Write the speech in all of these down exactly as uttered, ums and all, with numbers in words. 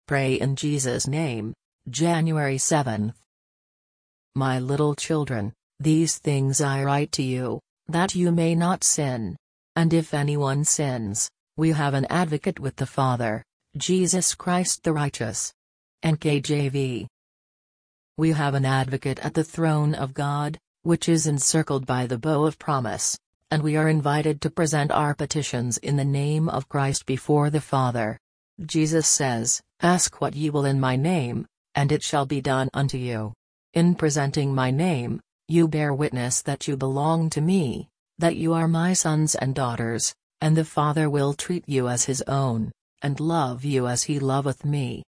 Pray in Jesus' name, January seventh. My little children, these things I write to you, that you may not sin. And if anyone sins, we have an advocate with the Father, Jesus Christ the righteous. N K J V. We have an advocate at the throne of God, which is encircled by the bow of promise, and we are invited to present our petitions in the name of Christ before the Father. Jesus says, "Ask what ye will in my name, and it shall be done unto you." In presenting my name, you bear witness that you belong to me, that you are my sons and daughters, and the Father will treat you as his own, and love you as he loveth me.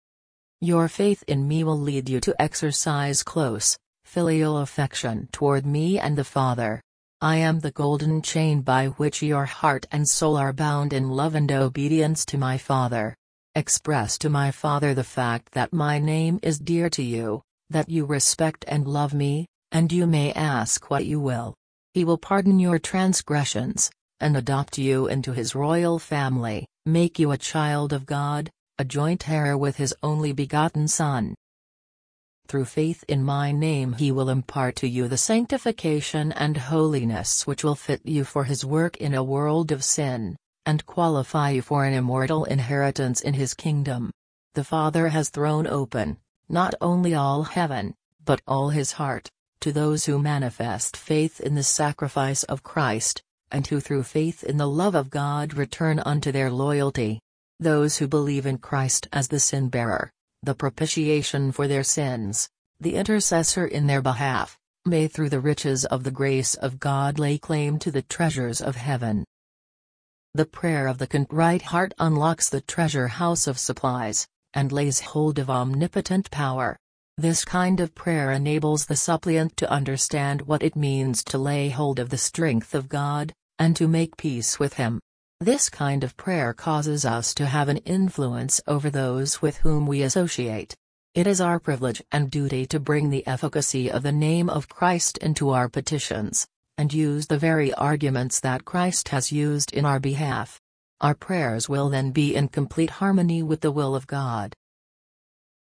Your faith in me will lead you to exercise close, filial affection toward me and the Father. I am the golden chain by which your heart and soul are bound in love and obedience to my Father. Express to my Father the fact that my name is dear to you, that you respect and love me, and you may ask what you will. He will pardon your transgressions, and adopt you into his royal family, make you a child of God, a joint heir with his only begotten Son. Through faith in my name he will impart to you the sanctification and holiness which will fit you for his work in a world of sin, and qualify you for an immortal inheritance in his kingdom. The Father has thrown open, not only all heaven, but all his heart, to those who manifest faith in the sacrifice of Christ, and who through faith in the love of God return unto their loyalty. Those who believe in Christ as the sin-bearer, the propitiation for their sins, the intercessor in their behalf, may through the riches of the grace of God lay claim to the treasures of heaven. The prayer of the contrite heart unlocks the treasure house of supplies, and lays hold of omnipotent power. This kind of prayer enables the suppliant to understand what it means to lay hold of the strength of God, and to make peace with him. This kind of prayer causes us to have an influence over those with whom we associate. It is our privilege and duty to bring the efficacy of the name of Christ into our petitions, and use the very arguments that Christ has used in our behalf. Our prayers will then be in complete harmony with the will of God.